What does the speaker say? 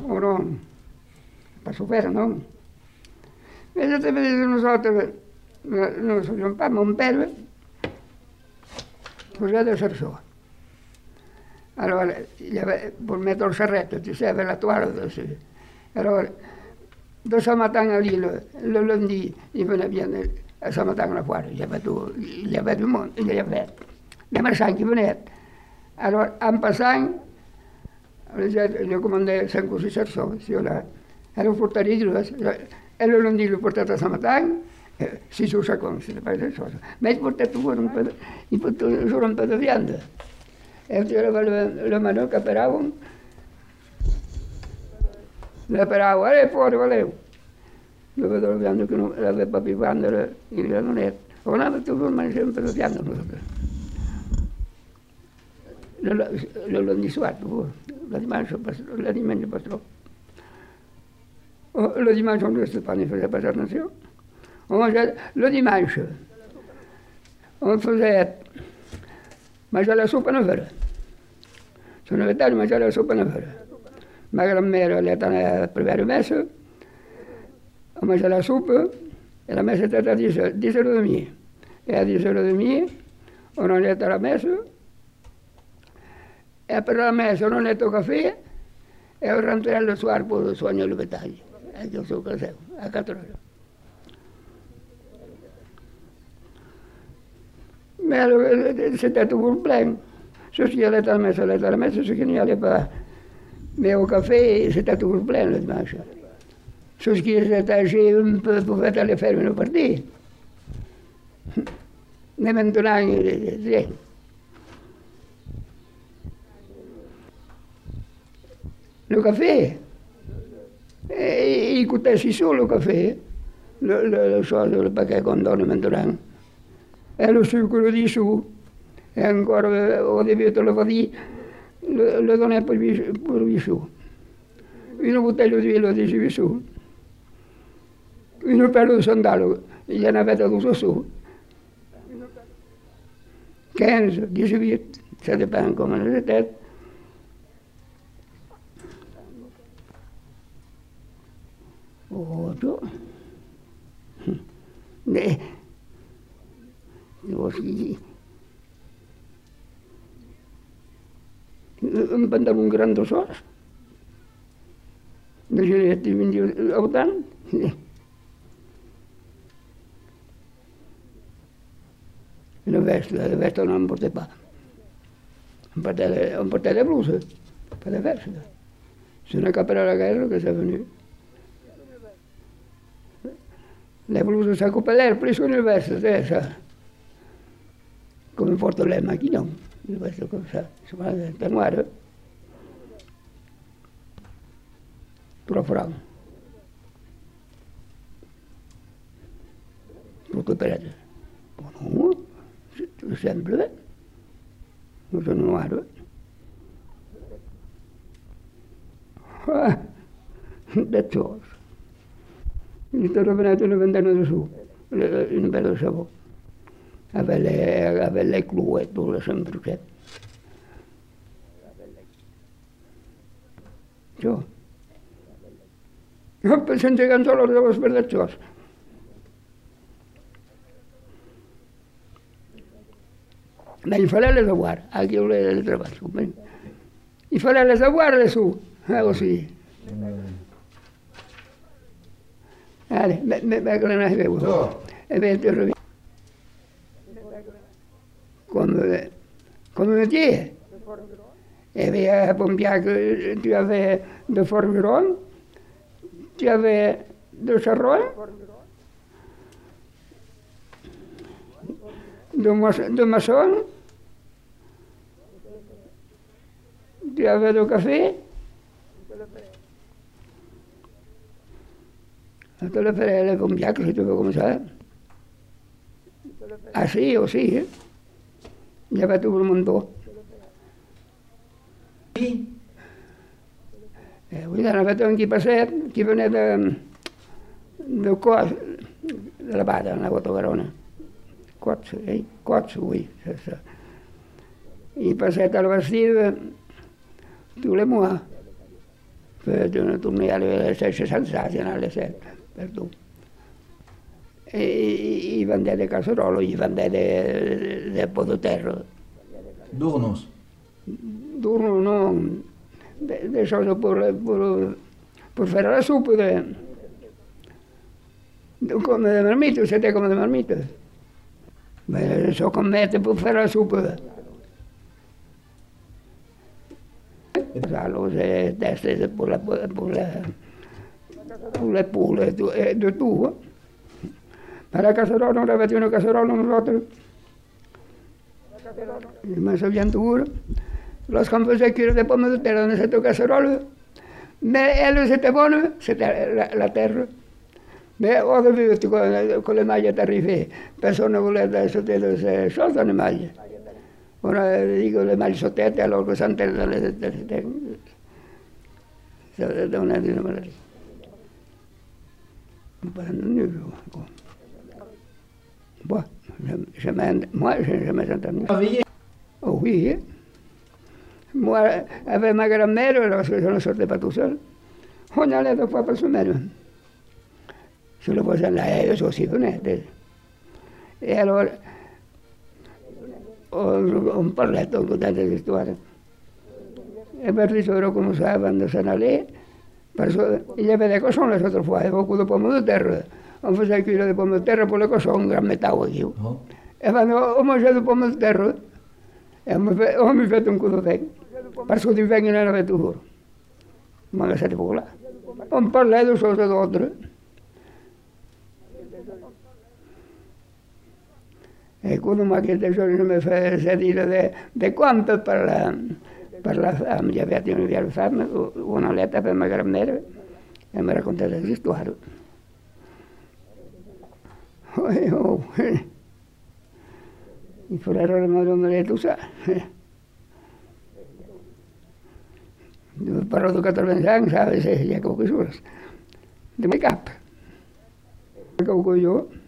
o no? Per sofert, no? Ella també diu nosaltres, no sé, un pa, mon pere, posat de sarçó. Allora, per mettere il serretto, ti serve la toile. Allora, da stamattina lì, il lunedì, io venivo a stamattina fuori, gli avevo il mondo, gli avevo. Le marcianche venivano. Allora, en passant, jo comandé 5 o 6 sarçons, era un portaria grues, el lunedì l'ho portat a stamattina, 6 o 7 cons, m'he portat un po' de vianda. E c'era la mano che operavano, fuori, volevo. Io vedo la vianda che non aveva più quando non era. Non aveva più sempre la vianda. L'ho dissuato, la dimanche pastrò. La dimanche non questo pane faceva passare nazione. La dimanche, on faisait mangiare la soppa nera. Sono venuto a mangiare la soppa nera. Ma gran-mère è andata a prendere messa, a mangiare la soppa, e la messa è stata a 10:30. E a 10:30 ho non letto la messa, e per la messa non ho letto caffè, e ho rentrato al soir per il sogno alle battaglie. E io sono casato, a 4 ore. Mais c'était tout pour plein. Ceux qui allaient à la messe, ceux qui n'y allaient pas. Mais au café, c'était tout pour plein le dimanche. Ceux qui étaient âgés un peu pouvaient aller faire une partie. Mais maintenant, rien. Le café, il coûtait 6 sous le café, le paquet qu'on donne maintenant. E lo succo di su, e ancora ho dovuto lavorare, lo donnai per di su. Una bottiglia di vino di su, un pelo di sandalo, gliene avete dato su. 15, 18, ça dépend comment c'était. Otto. Un pantalon gran de sos, de genet i al tant. La veste no em porté pas. Em porté la blusa, per la veste. Se no cap a la guerra que s'ha venut. La blusa s'ha copiat, però sono le veste, sa. Come porto le macchine, il resto come ça, per noire. Trop franc. Tutto per no, sempre, non sono noire. That's all. Mi sto rovinando una ventana di su, un bello sabò. Avec les clous et tout, sempre che. Ciò. Senza canzone devo sperdere ciò. Ma il fare le saguare, anche io le traballo. Il fare le saguare su, così. Allez, me che non avevo. E vedo comme métier. Il y avait un pompier que tu avais de forgeron, tu avais de charron, de maçon, tu avais de café. Te le faré le pompier que si tu veux comme ça. Ah sì, aussi, il y avait tout le monde. Oui, on avait un qui passait, qui venait de Cots, de là-bas, dans la Haute-Garonne. Cots, oui, c'est ça. Il passait à le vestir tous les mois. tunnin jäljellä se sensaazionale se per tu. I vendait des casseroles, i vendait des pots de terre. D'ournos. D'ournos, non. Des choses pour faire la soupe comme de marmite, c'était comme de marmite. Mais ce qu'on mettait pour faire la soupe. Alors, j'ai testé pour les poules et de tout. À la casserole, on avait une casserole, nosotros. Je me souviens toujours. Lorsqu'on faisait cuire des pommes de terre dans cette casserole, mais elles étaient bonnes, c'était la terre. Mais au début, quand le mail est arrivé, personne ne voulait acheter de ces choses dans le mail. On a dit que le mail sautait alors que ça entrait dans les têtes. Ça donnait une maladie. Bon, moi, je n'ai jamais entendu. Oh oui. Moi, avec ma grand-mère, lorsque je ne sortais pas tout seul, on allait 2 fois par semaine. Sur le voisin là, elles aussi venaient. Et alors, on parlait tout le temps des histoires. Et puis, ils commençaient à s'en aller. Parce qu'il y avait des cochons les autres fois, et beaucoup de pommes de terre. On faisait cuire des pommes de terre pour les cochons, un grand métal aquí. Et quand on mangeait des pommes de terre, on m'y fait un coup de vent. Parce que du vent, il y en avait toujours. Mais à cette époque-là, on parlait de choses et d'autres. Et quand on m'a quitté, je me faisais dire de contes par la femme. J'avais une vieille femme, on allait avec ma grand-mère, elle me racontait des histoires. Oui, oh. Il faudrait vraiment donner tout ça. Je parle de 85, ¿sabes? Il y a quelque chose. De make-up. Quelque chose.